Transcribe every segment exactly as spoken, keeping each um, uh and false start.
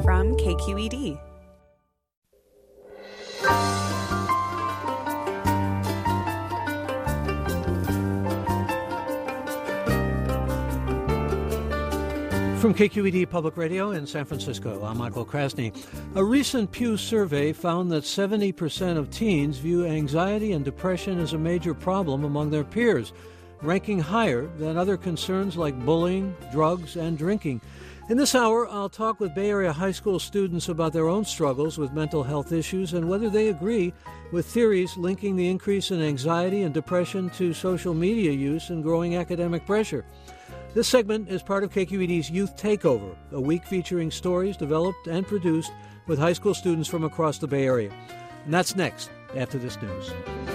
from K Q E D. From K Q E D Public Radio in San Francisco, I'm Michael Krasny. A recent Pew survey found that seventy percent of teens view anxiety and depression as a major problem among their peers, ranking higher than other concerns like bullying, drugs, and drinking. In this hour, I'll talk with Bay Area high school students about their own struggles with mental health issues and whether they agree with theories linking the increase in anxiety and depression to social media use and growing academic pressure. This segment is part of K Q E D's Youth Takeover, a week featuring stories developed and produced with high school students from across the Bay Area. And that's next, after this news.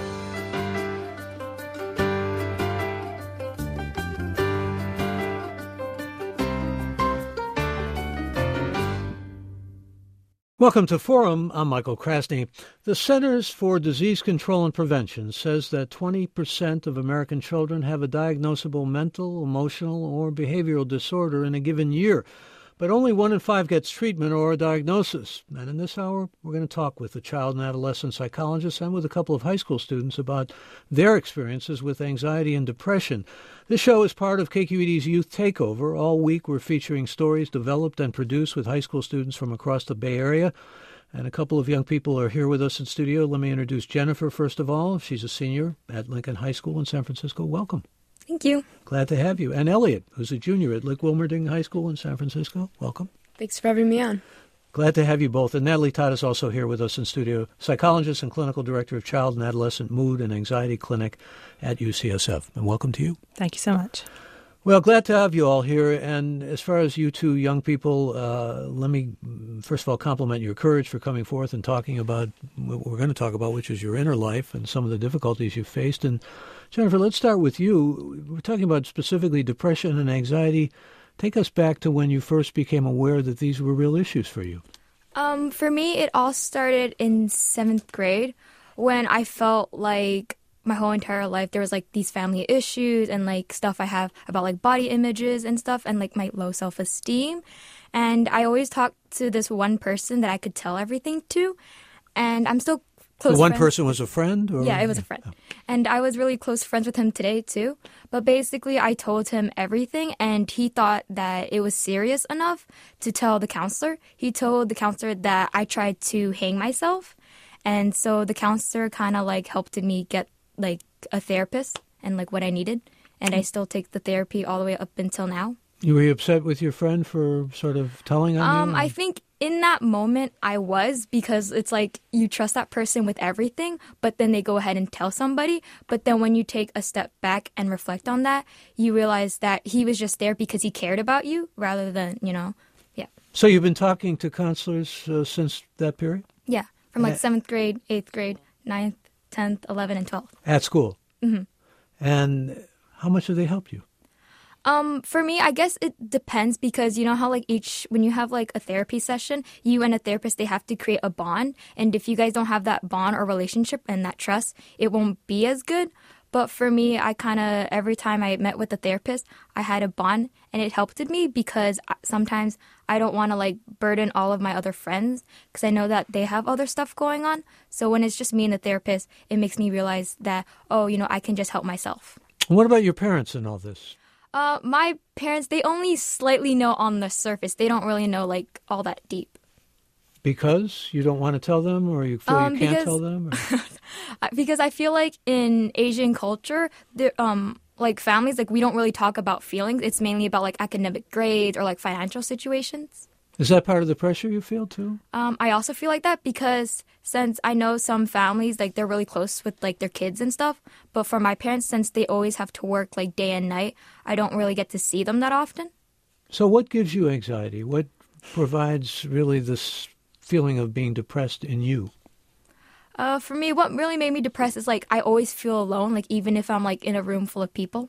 Welcome to Forum. I'm Michael Krasny. The Centers for Disease Control and Prevention says that twenty percent of American children have a diagnosable mental, emotional, or behavioral disorder in a given year, but only one in five gets treatment or a diagnosis. And in this hour, we're going to talk with a child and adolescent psychologist and with a couple of high school students about their experiences with anxiety and depression. This show is part of K Q E D's Youth Takeover. All week we're featuring stories developed and produced with high school students from across the Bay Area. And a couple of young people are here with us in studio. Let me introduce Jennifer, first of all. She's a senior at Lincoln High School in San Francisco. Welcome. Thank you. Glad to have you. And Elliot, who's a junior at Lick Wilmerding High School in San Francisco. Welcome. Thanks for having me on. Glad to have you both. And Natalie Todd is also here with us in studio, psychologist and clinical director of Child and Adolescent Mood and Anxiety Clinic at U C S F. And welcome to you. Thank you so much. Well, glad to have you all here. And as far as you two young people, uh, let me first of all compliment your courage for coming forth and talking about what we're going to talk about, which is your inner life and some of the difficulties you've faced. And Jennifer, let's start with you. We're talking about specifically depression and anxiety. Take us back to when you first became aware that these were real issues for you. Um, for me, it all started in seventh grade when I felt like my whole entire life there was like these family issues and like stuff I have about like body images and stuff and like my low self-esteem. And I always talked to this one person that I could tell everything to. And I'm still close The one friends. person was a friend? Or? Yeah, it was a friend. And I was really close friends with him today, too. But basically, I told him everything, and he thought that it was serious enough to tell the counselor. He told the counselor that I tried to hang myself. And so the counselor kind of, like, helped me get, like, a therapist and, like, what I needed. And I still take the therapy all the way up until now. You were upset with your friend for sort of telling on Um, you? I think in that moment I was, because it's like you trust that person with everything, but then they go ahead and tell somebody. But then when you take a step back and reflect on that, you realize that he was just there because he cared about you rather than, you know, yeah. So you've been talking to counselors uh, since that period? Yeah, from like Uh, seventh grade, eighth grade, ninth, tenth, eleventh, and twelfth. At school? Mm-hmm. And how much have they helped you? Um, for me, I guess it depends because you know how like each, when you have like a therapy session, you and a therapist, they have to create a bond. And if you guys don't have that bond or relationship and that trust, it won't be as good. But for me, I kind of, every time I met with a therapist, I had a bond and it helped me because sometimes I don't want to like burden all of my other friends because I know that they have other stuff going on. So when it's just me and the therapist, it makes me realize that, oh, you know, I can just help myself. What about your parents in all this? Uh, my parents, they only slightly know on the surface. They don't really know, like, all that deep. Because you don't want to tell them, or you feel Um, you can't because- tell them? Or? Because I feel like in Asian culture, there, um, like, families, like, we don't really talk about feelings. It's mainly about, like, academic grades or, like, financial situations. Is that part of the pressure you feel, too? Um, I also feel like that because since I know some families, like, they're really close with, like, their kids and stuff. But for my parents, since they always have to work, like, day and night, I don't really get to see them that often. So what gives you anxiety? What provides really this feeling of being depressed in you? Uh, for me, what really made me depressed is, like, I always feel alone, like, even if I'm, like, in a room full of people.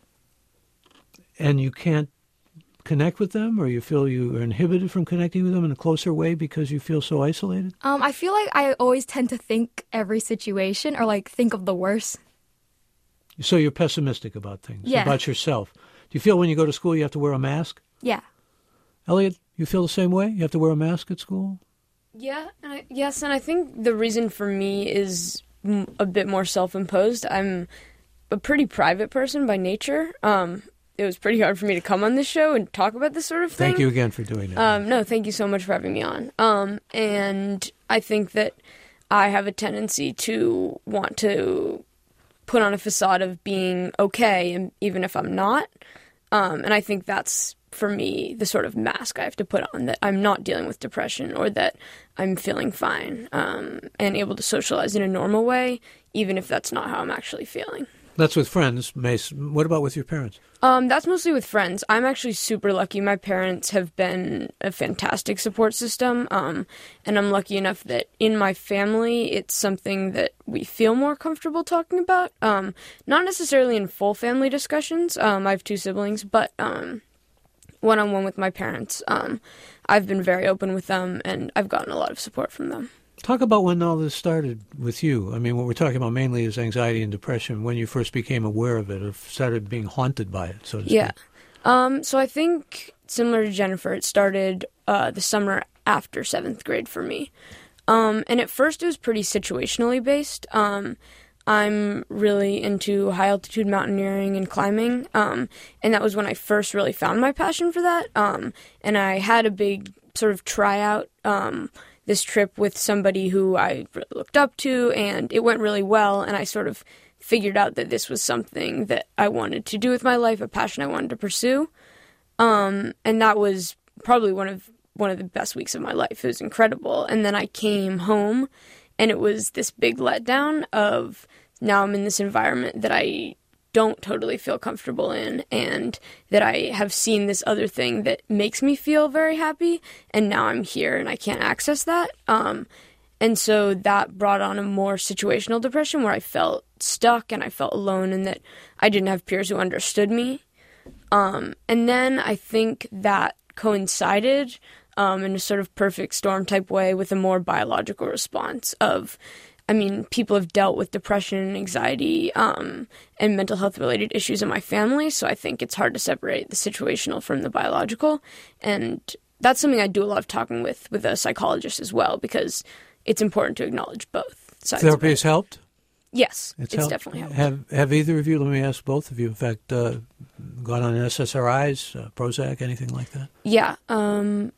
And you can't connect with them, or you feel you are inhibited from connecting with them in a closer way because you feel so isolated? Um, I feel like I always tend to think every situation or, like, think of the worst. So you're pessimistic about things, Yeah. about yourself. Do you feel when you go to school you have to wear a mask? Yeah. Elliot, You feel the same way? You have to wear a mask at school? Yeah, and I, yes, and I think the reason for me is m- a bit more self-imposed. I'm a pretty private person by nature. Um, it was pretty hard for me to come on this show and talk about this sort of thing. Thank you again for doing that. Um, no, thank you so much for having me on. Um, and I think that I have a tendency to want to put on a facade of being okay, and even if I'm not. Um, and I think that's, for me, the sort of mask I have to put on, that I'm not dealing with depression or that I'm feeling fine um, and able to socialize in a normal way, even if that's not how I'm actually feeling. That's with friends, Mace. What about with your parents? Um, that's mostly with friends. I'm actually super lucky. My parents have been a fantastic support system, um, and I'm lucky enough that in my family, it's something that we feel more comfortable talking about. Um, not necessarily in full family discussions. Um, I have two siblings, but um, one-on-one with my parents, um, I've been very open with them, and I've gotten a lot of support from them. Talk about when all this started with you. I mean, what we're talking about mainly is anxiety and depression, when you first became aware of it or started being haunted by it, so to yeah. speak. Yeah. Um, so I think, similar to Jennifer, it started uh, the summer after seventh grade for me. Um, and at first it was pretty situationally based. Um, I'm really into high-altitude mountaineering and climbing, um, and that was when I first really found my passion for that. Um, and I had a big sort of tryout um this trip with somebody who I really looked up to, and it went really well, and I sort of figured out that this was something that I wanted to do with my life, a passion I wanted to pursue. Um, and that was probably one of one of the best weeks of my life. It was incredible. And then I came home, and it was this big letdown of now I'm in this environment that I don't totally feel comfortable in, and that I have seen this other thing that makes me feel very happy, and now I'm here and I can't access that. Um, and so that brought on a more situational depression where I felt stuck and I felt alone and that I didn't have peers who understood me. Um, and then I think that coincided um, in a sort of perfect storm type way with a more biological response of, I mean, people have dealt with depression and anxiety um, and mental health related issues in my family, so I think it's hard to separate the situational from the biological. And that's something I do a lot of talking with, with a psychologist as well, because it's important to acknowledge both sides. Therapy has helped? Yes, it's, it's helped. definitely helped. Have, have either of you, let me ask both of you, in fact, uh, gone on S S R Is, uh, Prozac, anything like that? Yeah, um...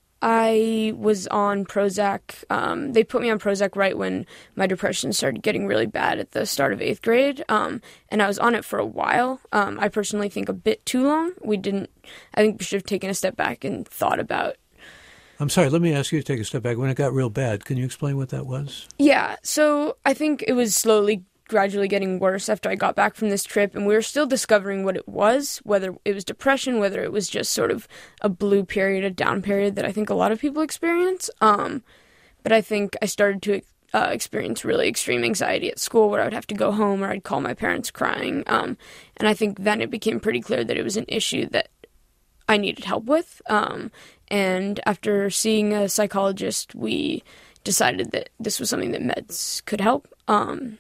I was on Prozac. Um, they put me on Prozac right when my depression started getting really bad at the start of eighth grade, um, and I was on it for a while. Um, I personally think a bit too long. We didn't. I think we should have taken a step back and thought about. I'm sorry. Let me ask you to take a step back. When it got real bad, can you explain what that was? Yeah. So I think it was slowly, gradually getting worse after I got back from this trip, and we were still discovering what it was, whether it was depression, whether it was just sort of a blue period, a down period that I think a lot of people experience. Um, but I think I started to uh, experience really extreme anxiety at school where I would have to go home or I'd call my parents crying. Um, and I think then it became pretty clear that it was an issue that I needed help with. Um, and after seeing a psychologist, we decided that this was something that meds could help. Um,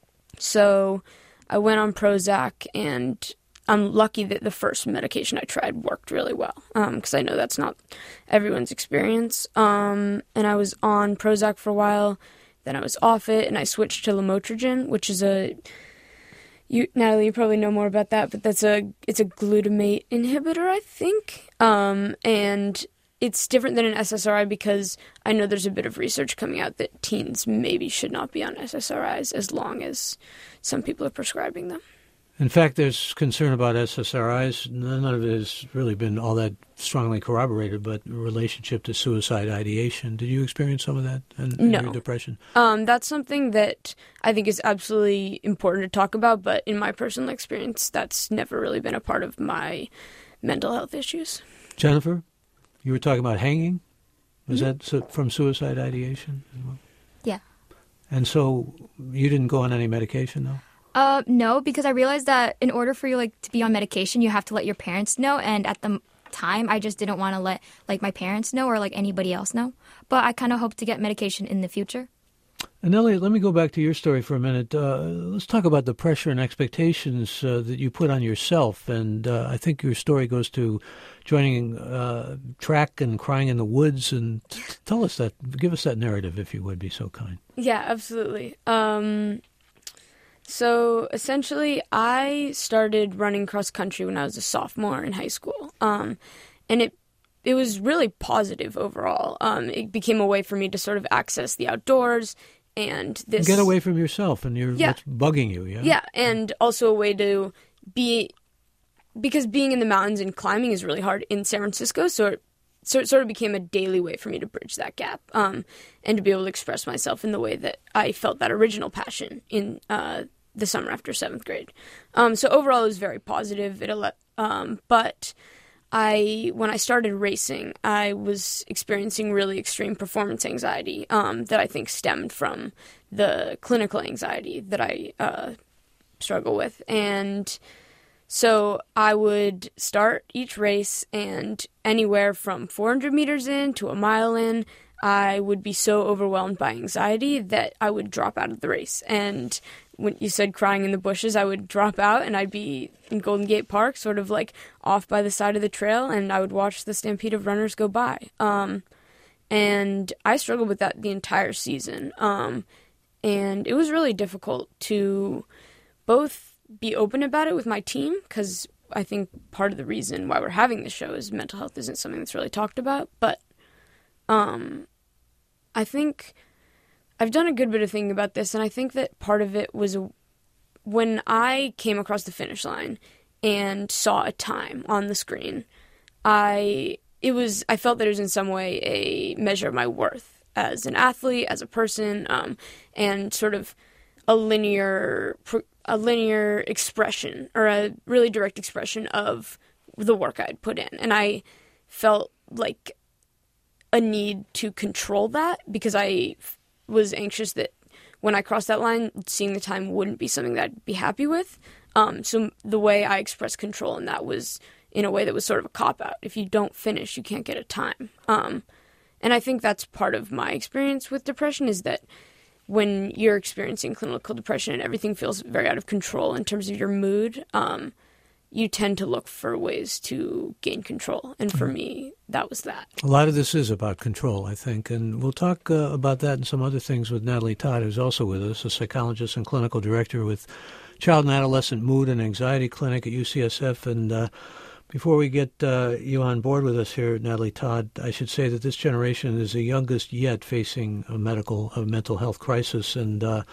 So I went on Prozac, and I'm lucky that the first medication I tried worked really well, because um, I know that's not everyone's experience. Um, and I was on Prozac for a while, then I was off it, and I switched to lamotrigine, which is a, you, Natalie, you probably know more about that, but that's a it's a glutamate inhibitor, I think. Um, and it's different than an S S R I because I know there's a bit of research coming out that teens maybe should not be on S S R Is as long as some people are prescribing them. In fact, there's concern about S S R Is. None of it has really been all that strongly corroborated, but in relationship to suicide ideation. Did you experience some of that in, in no. your depression? Um, that's something that I think is absolutely important to talk about, but in my personal experience, that's never really been a part of my mental health issues. Jennifer? You were talking about hanging? Was mm-hmm. that su- from suicide ideation? Yeah. And so you didn't go on any medication, though? Uh, no, because I realized that in order for you like to be on medication, you have to let your parents know. And at the time, I just didn't want to let like my parents know or like anybody else know. But I kind of hope to get medication in the future. And Elliot, let me go back to your story for a minute. Uh, let's talk about the pressure and expectations uh, that you put on yourself. And uh, I think your story goes to joining uh, track and crying in the woods. And t- tell us that, give us that narrative, if you would be so kind. Yeah, absolutely. Um, so essentially, I started running cross country when I was a sophomore in high school. Um, and it it was really positive overall. Um, it became a way for me to sort of access the outdoors. And this get away from yourself and you're yeah. what's bugging you, yeah? Yeah, and also a way to be, because being in the mountains and climbing is really hard in San Francisco, so it, so it sort of became a daily way for me to bridge that gap um, and to be able to express myself in the way that I felt that original passion in uh, the summer after seventh grade. Um, so overall, it was very positive. It ele- um, but I, when I started racing, I was experiencing really extreme performance anxiety um, that I think stemmed from the clinical anxiety that I uh, struggle with. And so I would start each race, and anywhere from four hundred meters in to a mile in, I would be so overwhelmed by anxiety that I would drop out of the race. And when you said crying in the bushes, I would drop out and I'd be in Golden Gate Park, sort of like off by the side of the trail, and I would watch the stampede of runners go by. Um, and I struggled with that the entire season. Um, and it was really difficult to both be open about it with my team, because I think part of the reason why we're having this show is mental health isn't something that's really talked about. But um, I think I've done a good bit of thinking about this, and I think that part of it was when I came across the finish line and saw a time on the screen, I it was I felt that it was in some way a measure of my worth as an athlete, as a person, um, and sort of a linear a linear expression, or a really direct expression of the work I'd put in. And I felt like a need to control that, because I was anxious that when I crossed that line, seeing the time wouldn't be something that I'd be happy with. Um, so the way I expressed control in that was in a way that was sort of a cop-out. If you don't finish, you can't get a time. Um, and I think that's part of my experience with depression, is that when you're experiencing clinical depression and everything feels very out of control in terms of your mood, um, you tend to look for ways to gain control. And for me, that was that. A lot of this is about control, I think. And we'll talk uh, about that and some other things with Natalie Todd, who's also with us, a psychologist and clinical director with Child and Adolescent Mood and Anxiety Clinic at U C S F. And uh, before we get uh, you on board with us here, Natalie Todd, I should say that this generation is the youngest yet facing a medical, a mental health crisis. And uh,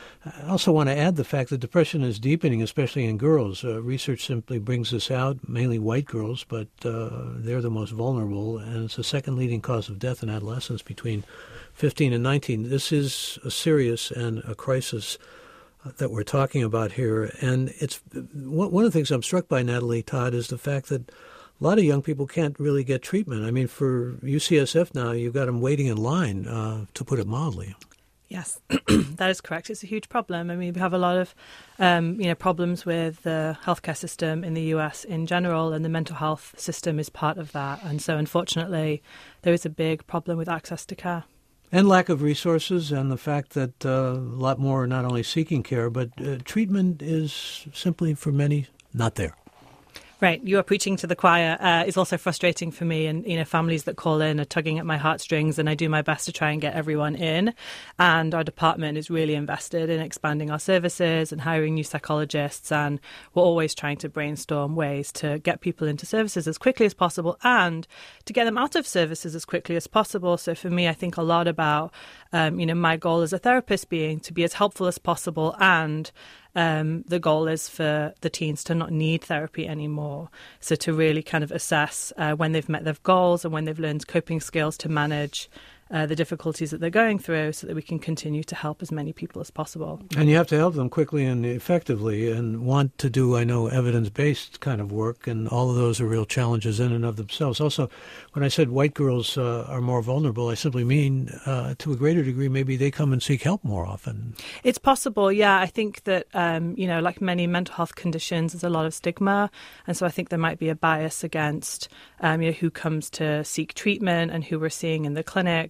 I also want to add the fact that depression is deepening, especially in girls. Uh, research simply brings this out, mainly white girls, but uh, they're the most vulnerable, and it's the second leading cause of death in adolescents between fifteen and nineteen. This is a serious and a crisis uh, that we're talking about here. And it's one, one of the things I'm struck by, Natalie Todd, is the fact that a lot of young people can't really get treatment. I mean, for U C S F now, you've got them waiting in line, uh, to put it mildly. Yes, that is correct. It's a huge problem. I mean, we have a lot of, um, you know, problems with the healthcare system in the U S in general, and the mental health system is part of that. And so, unfortunately, there is a big problem with access to care. And lack of resources, and the fact that uh, a lot more are not only seeking care, but uh, treatment is simply, for many, not there. Right, you are preaching to the choir. Uh, it's also frustrating for me, and you know, families that call in are tugging at my heartstrings, and I do my best to try and get everyone in. And our department is really invested in expanding our services and hiring new psychologists, and we're always trying to brainstorm ways to get people into services as quickly as possible and to get them out of services as quickly as possible. So for me, I think a lot about, um, you know, my goal as a therapist being to be as helpful as possible, and Um, the goal is for the teens to not need therapy anymore. So to really kind of assess uh, when they've met their goals and when they've learned coping skills to manage uh, the difficulties that they're going through, so that we can continue to help as many people as possible. And you have to help them quickly and effectively, and want to do, I know, evidence-based kind of work, and all of those are real challenges in and of themselves. Also, when I said white girls uh, are more vulnerable, I simply mean uh, to a greater degree maybe they come and seek help more often. It's possible, yeah. I think that, um, you know, like many mental health conditions, there's a lot of stigma, and so I think there might be a bias against, um, you know, who comes to seek treatment and who we're seeing in the clinics.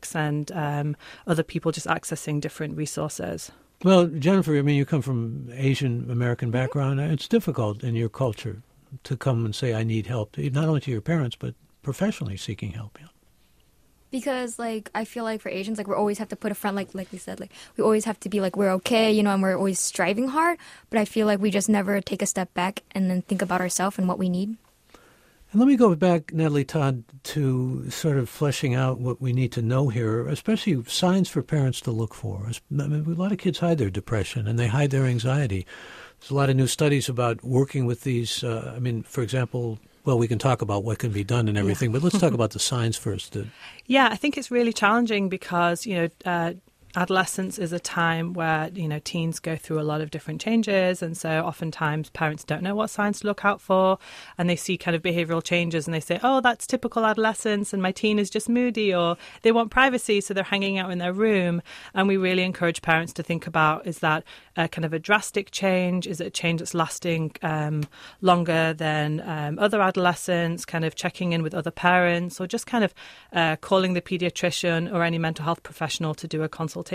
academics and um, other people just accessing different resources. Well, Jennifer, I mean, you come from Asian American background. It's difficult in your culture to come and say, I need help, not only to your parents, but professionally seeking help. Yeah. Because, like, I feel like for Asians, like, we always have to put a front, like like we said, like, we always have to be, like, we're okay, you know, and we're always striving hard. But I feel like we just never take a step back and then think about ourselves and what we need. And let me go back, Natalie Todd, to sort of fleshing out what we need to know here, especially signs for parents to look for. I mean, a lot of kids hide their depression and they hide their anxiety. There's a lot of new studies about working with these. Uh, I mean, for example, well, we can talk about what can be done and everything, yeah. but let's talk about the signs first. Yeah, I think it's really challenging because, you know, uh, adolescence is a time where, you know, teens go through a lot of different changes. And so oftentimes parents don't know what signs to look out for. And they see kind of behavioral changes and they say, oh, that's typical adolescence and my teen is just moody, or they want privacy, so they're hanging out in their room. And we really encourage parents to think about, is that a kind of a drastic change? Is it a change that's lasting um, longer than um, other adolescents, kind of checking in with other parents, or just kind of uh, calling the pediatrician or any mental health professional to do a consultation?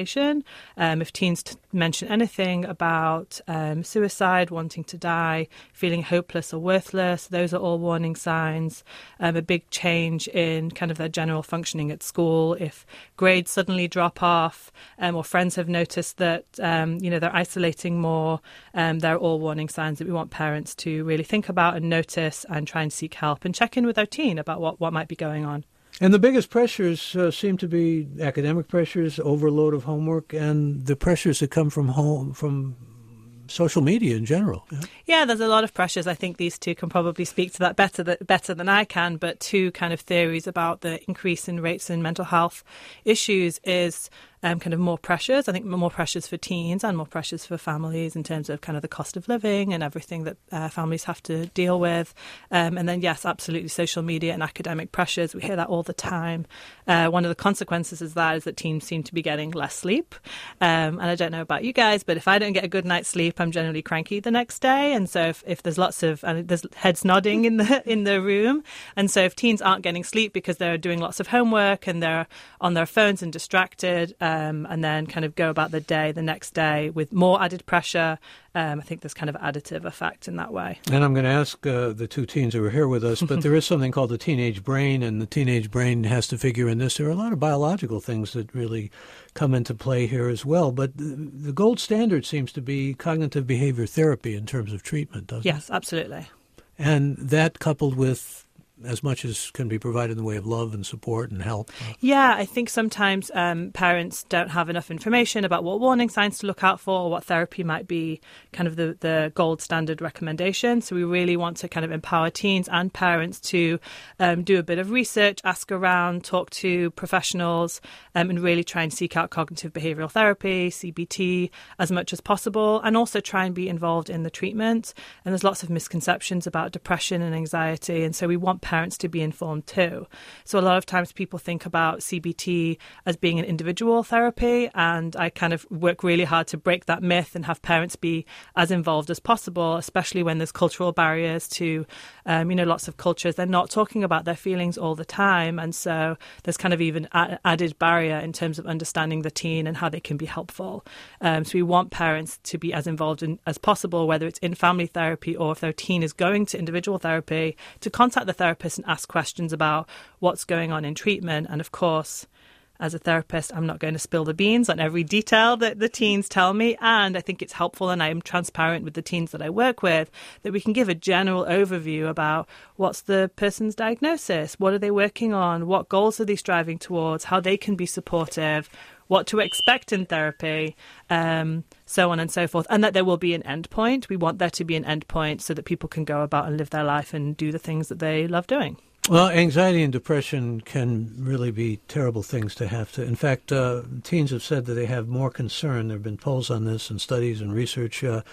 Um, if teens t- mention anything about um, suicide, wanting to die, feeling hopeless or worthless, those are all warning signs. Um, a big change in kind of their general functioning at school. If grades suddenly drop off, um, or friends have noticed that um, you know they're isolating more, um, they're all warning signs that we want parents to really think about and notice and try and seek help and check in with their teen about what, what might be going on. And the biggest pressures uh, seem to be academic pressures, overload of homework, and the pressures that come from home, from social media in general. Yeah? yeah, there's a lot of pressures. I think these two can probably speak to that better that, better than I can. But two kind of theories about the increase in rates in mental health issues is Um, kind of more pressures. I think more pressures for teens and more pressures for families in terms of kind of the cost of living and everything that uh, families have to deal with. Um, and then, yes, absolutely, social media and academic pressures. We hear that all the time. Uh, one of the consequences of that is that teens seem to be getting less sleep. Um, and I don't know about you guys, but if I don't get a good night's sleep, I'm generally cranky the next day. And so if, if there's lots of, and there's heads nodding in the in the room. And so if teens aren't getting sleep because they're doing lots of homework and they're on their phones and distracted, Um, and then kind of go about the day the next day with more added pressure. Um, I think there's kind of additive effect in that way. And I'm going to ask uh, the two teens who are here with us, but there is something called the teenage brain, and the teenage brain has to figure in this. There are a lot of biological things that really come into play here as well. But the, the gold standard seems to be cognitive behavior therapy in terms of treatment, doesn't yes, it? Yes, absolutely. And that coupled with as much as can be provided in the way of love and support and help. Yeah, I think sometimes um, parents don't have enough information about what warning signs to look out for or what therapy might be kind of the, the gold standard recommendation. So we really want to kind of empower teens and parents to um, do a bit of research, ask around, talk to professionals, um, and really try and seek out cognitive behavioral therapy, C B T, as much as possible, and also try and be involved in the treatment. And there's lots of misconceptions about depression and anxiety, and so we want parents to be informed too. So a lot of times people think about C B T as being an individual therapy, and I kind of work really hard to break that myth and have parents be as involved as possible, especially when there's cultural barriers to, um, you know, lots of cultures. They're not talking about their feelings all the time, and so there's kind of even a- added barrier in terms of understanding the teen and how they can be helpful. Um, so we want parents to be as involved in, as possible, whether it's in family therapy or if their teen is going to individual therapy, to contact the therapist and ask questions about what's going on in treatment. And of course, as a therapist, I'm not going to spill the beans on every detail that the teens tell me. And I think it's helpful, and I am transparent with the teens that I work with, that we can give a general overview about what's the person's diagnosis, what are they working on, what goals are they striving towards, how they can be supportive, what to expect in therapy, um, so on and so forth, and that there will be an end point. We want there to be an end point so that people can go about and live their life and do the things that they love doing. Well, anxiety and depression can really be terrible things to have to. In fact, uh, teens have said that they have more concern. There have been polls on this and studies and research uh,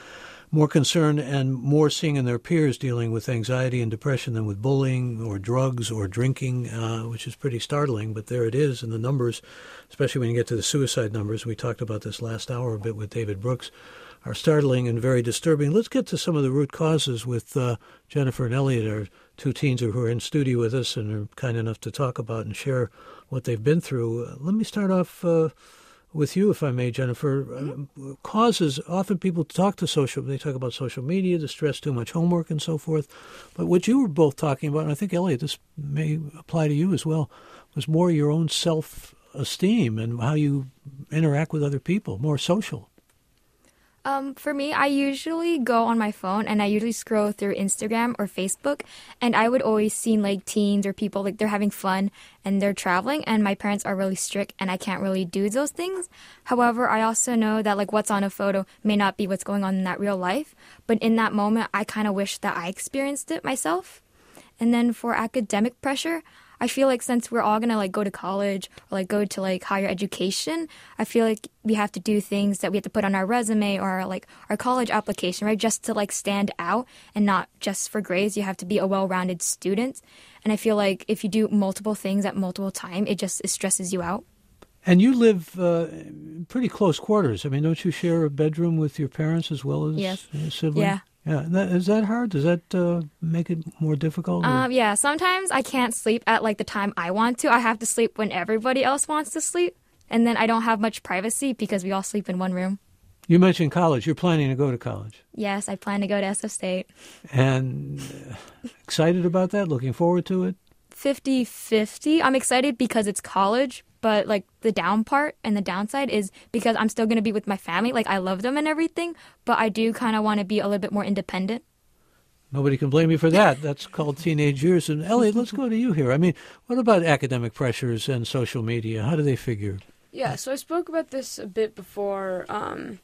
more concern and more seeing in their peers dealing with anxiety and depression than with bullying or drugs or drinking, uh, which is pretty startling. But there it is, and the numbers, especially when you get to the suicide numbers, we talked about this last hour a bit with David Brooks, are startling and very disturbing. Let's get to some of the root causes with uh, Jennifer and Elliot, our two teens who are in studio with us and are kind enough to talk about and share what they've been through. Uh, let me start off uh, with you, if I may, Jennifer. Uh, causes, often people talk to social, they talk about social media, the stress, too much homework, and so forth. But what you were both talking about, and I think, Elliot, this may apply to you as well, was more your own self-esteem and how you interact with other people, more social. Um, for me, I usually go on my phone and I usually scroll through Instagram or Facebook, and I would always see like teens or people like they're having fun and they're traveling, and my parents are really strict and I can't really do those things. However, I also know that like what's on a photo may not be what's going on in that real life, but in that moment, I kind of wish that I experienced it myself. And then for academic pressure, I feel like since we're all going to like go to college or like go to like higher education, I feel like we have to do things that we have to put on our resume or like our college application, right? Just to like stand out and not just for grades. You have to be a well-rounded student. And I feel like if you do multiple things at multiple times, it just it stresses you out. And you live uh, pretty close quarters. I mean, don't you share a bedroom with your parents as well as yes. your siblings? Yeah. Yeah, that, is that hard? Does that uh, make it more difficult? Um, yeah, sometimes I can't sleep at like the time I want to. I have to sleep when everybody else wants to sleep, and then I don't have much privacy because we all sleep in one room. You mentioned college. You're planning to go to college. Yes, I plan to go to S F State. And uh, excited about that? Looking forward to it? fifty-fifty. I'm excited because it's college, but like the down part and the downside is because I'm still going to be with my family. Like I love them and everything, but I do kind of want to be a little bit more independent. Nobody can blame you for that. That's called teenage years. And Elliot, let's go to you here. I mean, what about academic pressures and social media? How do they figure? Yeah, so I spoke about this a bit before, um,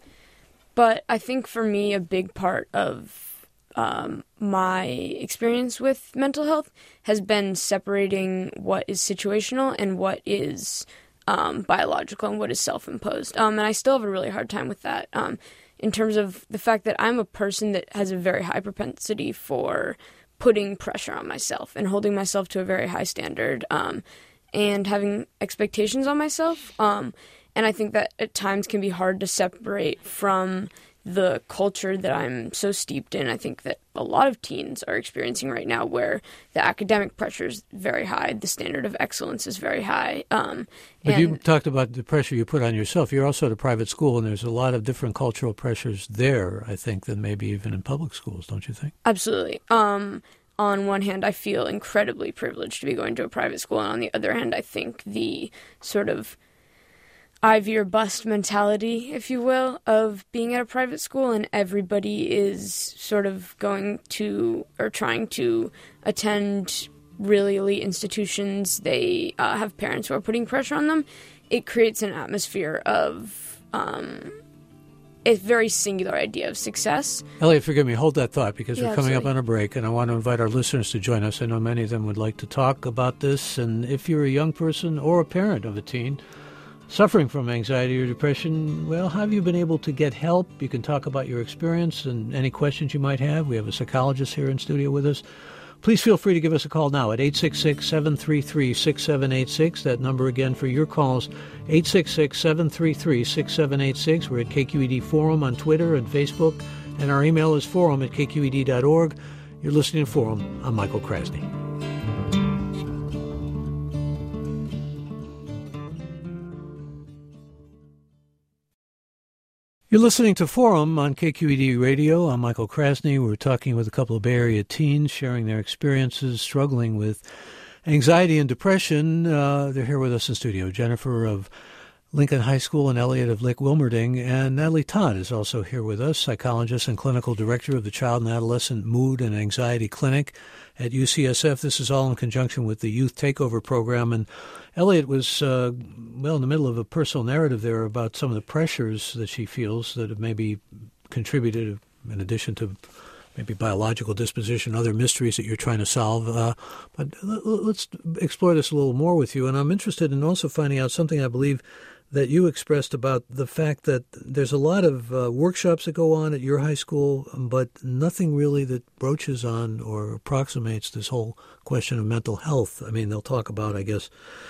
but I think for me a big part of Um, my experience with mental health has been separating what is situational and what is um, biological and what is self-imposed. Um, and I still have a really hard time with that um, in terms of the fact that I'm a person that has a very high propensity for putting pressure on myself and holding myself to a very high standard um, and having expectations on myself. Um, and I think that at times can be hard to separate from the culture that I'm so steeped in. I think that a lot of teens are experiencing right now, where the academic pressure is very high, the standard of excellence is very high. Um, but and you talked about the pressure you put on yourself. You're also at a private school, and there's a lot of different cultural pressures there, I think, than maybe even in public schools, don't you think? Absolutely. Um, on one hand, I feel incredibly privileged to be going to a private school, and on the other hand, I think the sort of Ivy or bust mentality, if you will, of being at a private school, and everybody is sort of going to or trying to attend really elite institutions. They uh, have parents who are putting pressure on them. It creates an atmosphere of um, a very singular idea of success. Elliot, forgive me, hold that thought, because Yeah, we're coming absolutely. up on a break, and I want to invite our listeners to join us. I know many of them would like to talk about this, and if you're a young person or a parent of a teen suffering from anxiety or depression, well, have you been able to get help? You can talk about your experience and any questions you might have. We have a psychologist here in studio with us. Please feel free to give us a call now at eight six six, seven three three, six seven eight six. That number again for your calls, eight six six, seven three three, six seven eight six. We're at K Q E D Forum on Twitter and Facebook, and our email is forum at k q e d dot org. You're listening to Forum. I'm Michael Krasny. You're listening to Forum on K Q E D Radio. I'm Michael Krasny. We're talking with a couple of Bay Area teens sharing their experiences struggling with anxiety and depression. Uh, they're here with us in studio. Jennifer of Lincoln High School and Elliot of Lake Wilmerding. And Natalie Todd is also here with us, psychologist and clinical director of the Child and Adolescent Mood and Anxiety Clinic at U C S F. This is all in conjunction with the Youth Takeover Program. And Elliot was, uh, well, in the middle of a personal narrative there about some of the pressures that she feels that have maybe contributed, in addition to maybe biological disposition, other mysteries that you're trying to solve. Uh, but let's explore this a little more with you. And I'm interested in also finding out something I believe that you expressed about the fact that there's a lot of uh, workshops that go on at your high school, but nothing really that broaches on or approximates this whole question of mental health. I mean, they'll talk about, I guess,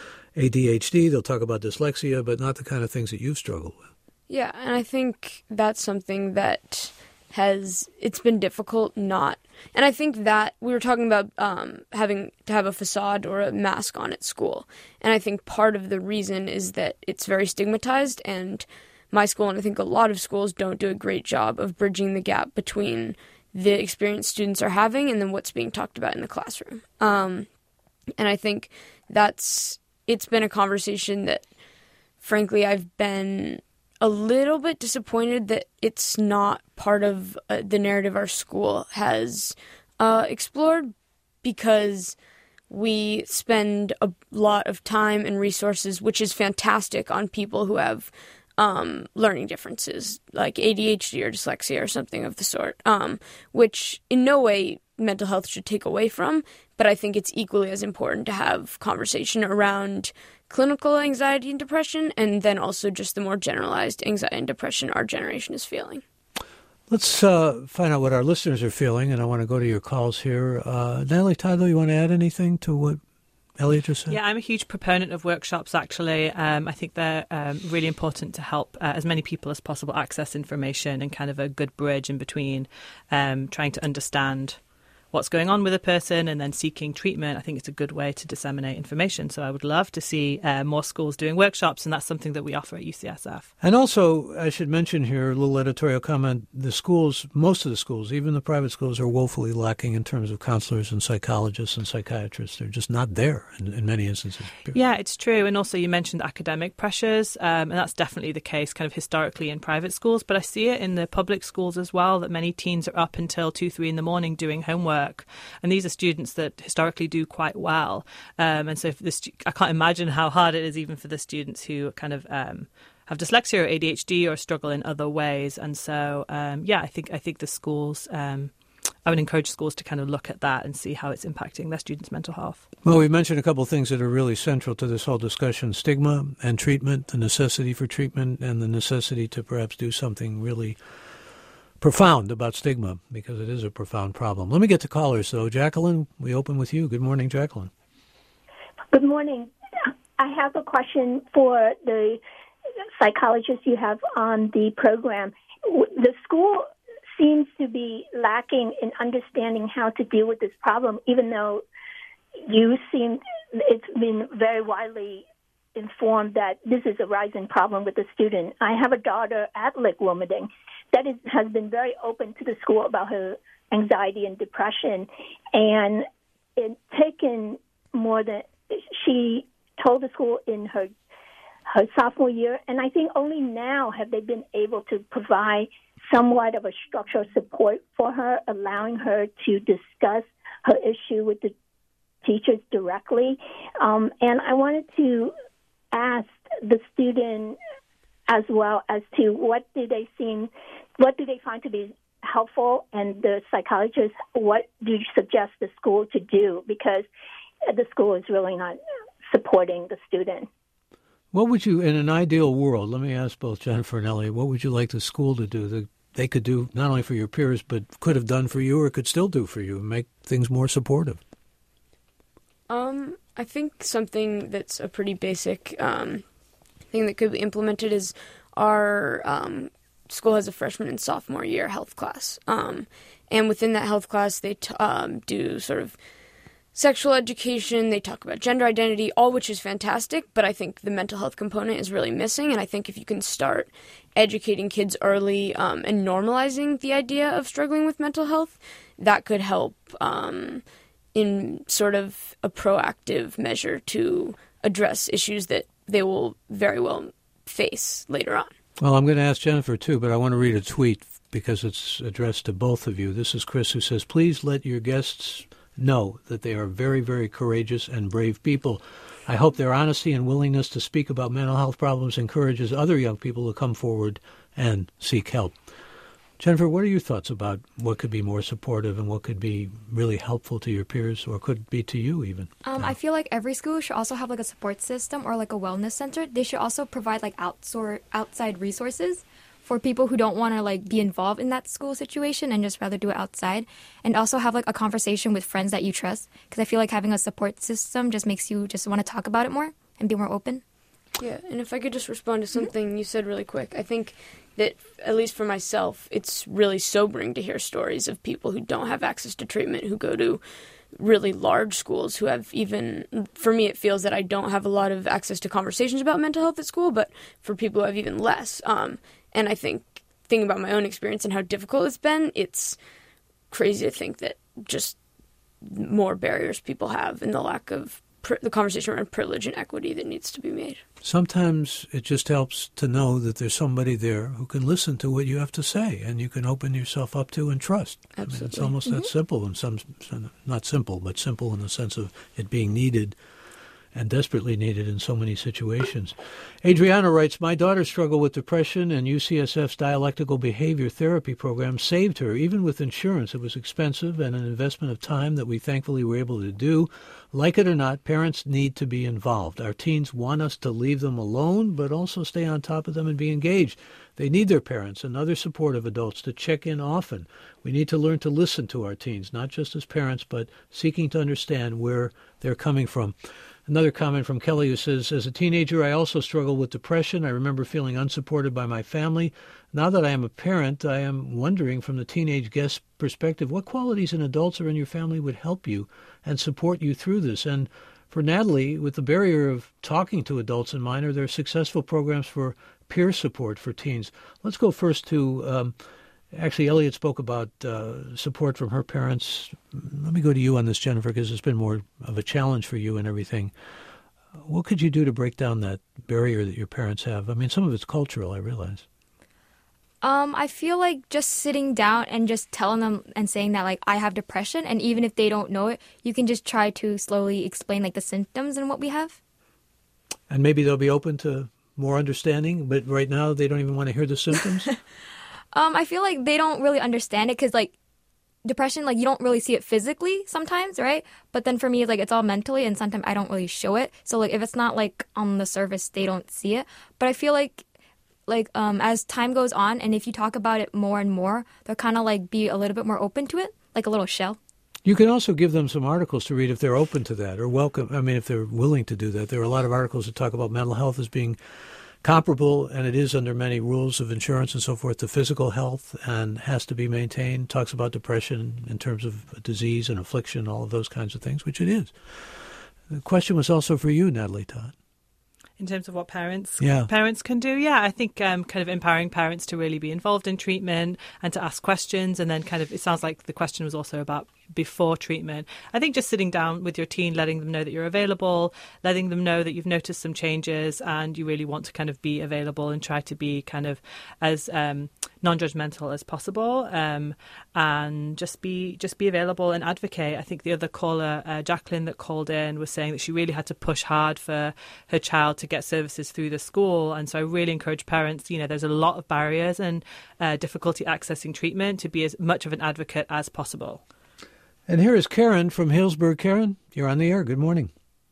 A D H D, they'll talk about dyslexia, but not the kind of things that you've struggled with. Yeah, and I think that's something that has, it's been difficult not, and I think that we were talking about um, having to have a facade or a mask on at school, and I think part of the reason is that it's very stigmatized, and my school, and I think a lot of schools, don't do a great job of bridging the gap between the experience students are having and then what's being talked about in the classroom. Um, and I think that's, it's been a conversation that, frankly, I've been a little bit disappointed that it's not part of uh, the narrative our school has uh, explored, because we spend a lot of time and resources, which is fantastic, on people who have um, learning differences like A D H D or dyslexia or something of the sort, um, which in no way mental health should take away from, but I think it's equally as important to have conversation around clinical anxiety and depression, and then also just the more generalized anxiety and depression our generation is feeling. Let's uh, find out what our listeners are feeling, and I want to go to your calls here. Uh, Natalie, Tyler, you want to add anything to what Elliot just said? Yeah, I'm a huge proponent of workshops, actually. Um, I think they're um, really important to help uh, as many people as possible access information, and kind of a good bridge in between um, trying to understand what's going on with a person and then seeking treatment. I think it's a good way to disseminate information. So I would love to see uh, more schools doing workshops, and that's something that we offer at U C S F. And also, I should mention here, a little editorial comment, the schools, most of the schools, even the private schools, are woefully lacking in terms of counselors and psychologists and psychiatrists. They're just not there in, in many instances. Yeah, it's true. And also you mentioned academic pressures, um, and that's definitely the case kind of historically in private schools, but I see it in the public schools as well, that many teens are up until two, three in the morning doing homework. And these are students that historically do quite well. Um, and so for the stu- I can't imagine how hard it is even for the students who kind of um, have dyslexia or A D H D or struggle in other ways. And so, um, yeah, I think I think the schools, um, I would encourage schools to kind of look at that and see how it's impacting their students' mental health. Well, we mentioned a couple of things that are really central to this whole discussion: stigma and treatment, the necessity for treatment, and the necessity to perhaps do something really profound about stigma, because it is a profound problem. Let me get to callers, though. Jacqueline, we open with you. Good morning, Jacqueline. Good morning. I have a question for the psychologist you have on the program. The school seems to be lacking in understanding how to deal with this problem, even though you seem, it's been very widely informed that this is a rising problem with the student. I have a daughter at Lick Wilmerding that is, has been very open to the school about her anxiety and depression, and it's taken more than, she told the school in her her sophomore year, and I think only now have they been able to provide somewhat of a structural support for her, allowing her to discuss her issue with the teachers directly. Um, and I wanted to ask the student as well as to what do they seem, what do they find to be helpful, and the psychologist, what do you suggest the school to do, because the school is really not supporting the student. What would you, in an ideal world, let me ask both Jennifer and Elliot, what would you like the school to do that they could do not only for your peers, but could have done for you or could still do for you and make things more supportive? Um, I think something that's a pretty basic um, thing that could be implemented is our um, school has a freshman and sophomore year health class. Um, and within that health class, they t- um, do sort of sexual education, they talk about gender identity, all which is fantastic, but I think the mental health component is really missing, and I think if you can start educating kids early um, and normalizing the idea of struggling with mental health, that could help um, in sort of a proactive measure to address issues that they will very well face later on. Well, I'm going to ask Jennifer, too, but I want to read a tweet because it's addressed to both of you. This is Chris, who says, please let your guests know that they are very, very courageous and brave people. I hope their honesty and willingness to speak about mental health problems encourages other young people to come forward and seek help. Jennifer, what are your thoughts about what could be more supportive and what could be really helpful to your peers or could be to you even? Um, yeah. I feel like every school should also have like a support system or like a wellness center. They should also provide like outsor- outside resources for people who don't want to like be involved in that school situation and just rather do it outside, and also have like a conversation with friends that you trust, because I feel like having a support system just makes you just want to talk about it more and be more open. Yeah, and if I could just respond to something mm-hmm. you said really quick, I think that, at least for myself, it's really sobering to hear stories of people who don't have access to treatment, who go to really large schools, who have even, for me it feels that I don't have a lot of access to conversations about mental health at school, but for people who have even less. Um, and I think, thinking about my own experience and how difficult it's been, it's crazy to think that just more barriers people have and the lack of the conversation around privilege and equity that needs to be made. Sometimes it just helps to know that there's somebody there who can listen to what you have to say and you can open yourself up to and trust. Absolutely. I mean, it's almost mm-hmm. that simple, in some, not simple, but simple in the sense of it being needed and desperately needed in so many situations. Adriana writes, my daughter's struggle with depression and U C S F's dialectical behavior therapy program saved her. Even with insurance, it was expensive and an investment of time that we thankfully were able to do. Like it or not, parents need to be involved. Our teens want us to leave them alone, but also stay on top of them and be engaged. They need their parents and other supportive adults to check in often. We need to learn to listen to our teens, not just as parents, but seeking to understand where they're coming from. Another comment from Kelly who says, as a teenager, I also struggled with depression. I remember feeling unsupported by my family. Now that I am a parent, I am wondering from the teenage guest perspective, what qualities in adults or in your family would help you and support you through this? And for Natalie, with the barrier of talking to adults in mind, are there successful programs for peer support for teens? Let's go first to, um, actually, Elliot spoke about uh, support from her parents. Let me go to you on this, Jennifer, because it's been more of a challenge for you and everything. What could you do to break down that barrier that your parents have? I mean, some of it's cultural, I realize. Um, I feel like just sitting down and just telling them and saying that, like, I have depression, and even if they don't know it, you can just try to slowly explain, like, the symptoms and what we have. And maybe they'll be open to more understanding, but right now they don't even want to hear the symptoms? um, I feel like they don't really understand it because, like, depression, like, you don't really see it physically sometimes, right? But then for me, like, it's all mentally, and sometimes I don't really show it. So, like, if it's not, like, on the surface, they don't see it. But I feel like like um, as time goes on, and if you talk about it more and more, they'll kind of like be a little bit more open to it, like a little shell. You can also give them some articles to read if they're open to that or welcome. I mean, if they're willing to do that. There are a lot of articles that talk about mental health as being comparable, and it is under many rules of insurance and so forth, to physical health and has to be maintained. Talks about depression in terms of disease and affliction, all of those kinds of things, which it is. The question was also for you, Natalie Todd. In terms of what parents yeah. parents can do, yeah, I think um, kind of empowering parents to really be involved in treatment and to ask questions, and then kind of, it sounds like the question was also about before treatment. I think just sitting down with your teen, letting them know that you're available, letting them know that you've noticed some changes and you really want to kind of be available and try to be kind of as um, non-judgmental as possible, um, and just be just be available and advocate. I think the other caller, uh, Jacqueline, that called in was saying that she really had to push hard for her child to get services through the school, and so I really encourage parents, you know, there's a lot of barriers and uh, difficulty accessing treatment, to be as much of an advocate as possible. And here is Karen from Hillsburg. Karen, you're on the air. Good morning.